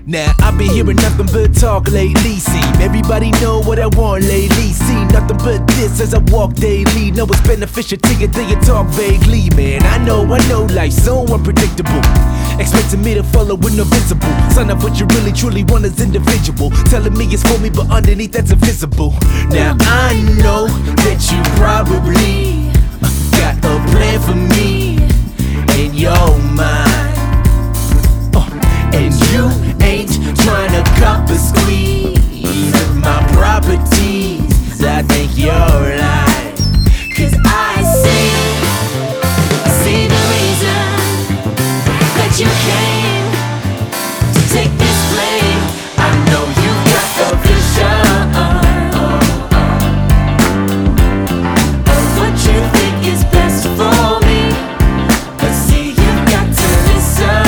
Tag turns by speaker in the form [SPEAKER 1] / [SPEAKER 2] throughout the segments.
[SPEAKER 1] Now I've been hearing nothing but talk lately. See, everybody know what I want lately. See, nothing but this as I walk daily. Know it's beneficial to you, till you talk vaguely. Man, I know life's so unpredictable. Expecting me to follow when no visible. Sign up what you really truly want is individual. Telling me it's for me, but underneath that's invisible. Now I know that you probably got a plan for me in your mind. And you ain't trying to cop a squeeze of my properties. I think you're lying, 'cause I see the reason that you came to take this blame. I know you got a vision of what you think is best for me, but see, you've got to listen.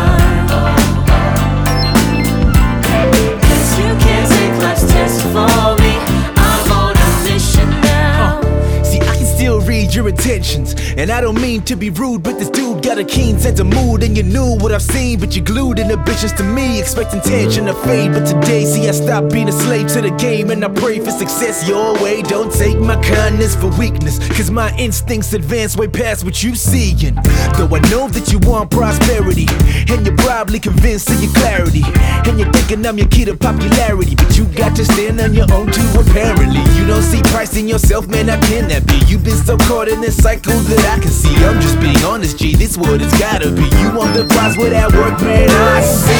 [SPEAKER 1] Your intentions, and I don't mean to be rude, but this dude got a keen sense of mood, and you knew what I've seen, but you glued inhibitions to me, expecting tension to fade. But today, see, I stopped being a slave to the game, and I pray for success your way. Don't take my kindness for weakness, 'cause my instincts advance way past what you seeing. Though I know that you want prosperity, and you're probably convinced of your clarity, and you're thinking I'm your key to popularity, but you got to stand on your own too, apparently. You don't see price in yourself, man, how can that be? You've been so caught in this cycle that I can see. I'm just being honest, G, this what it's gotta be. You want the prize with that work, man, I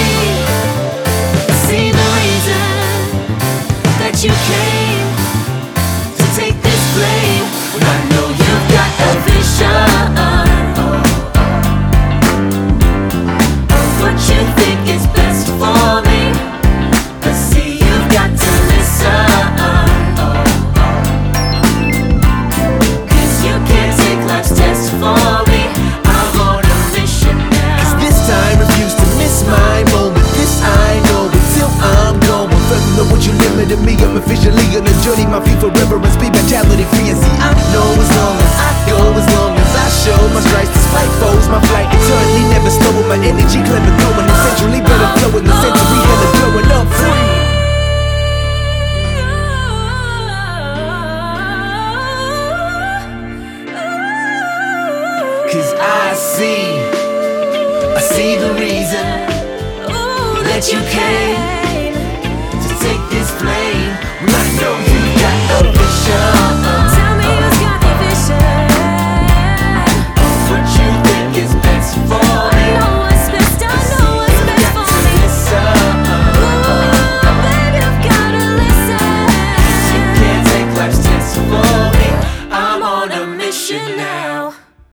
[SPEAKER 1] see the reason that you came to take this blame. I know you've got a vision of what you think is best for me, but see, you've got to listen. Test for me, I'm on a mission now. 'Cause this time refuse to miss my moment. This I know until I'm gone. Further what you limited me, I'm officially on a journey. My feet forever and speed mentality free. And see, I know as long as I go, as long as I show my stripes, despite foes, my flight eternally never slow. With my energy clever going, essentially better flowing the century, hella blowing up free. Cause I see the reason that you came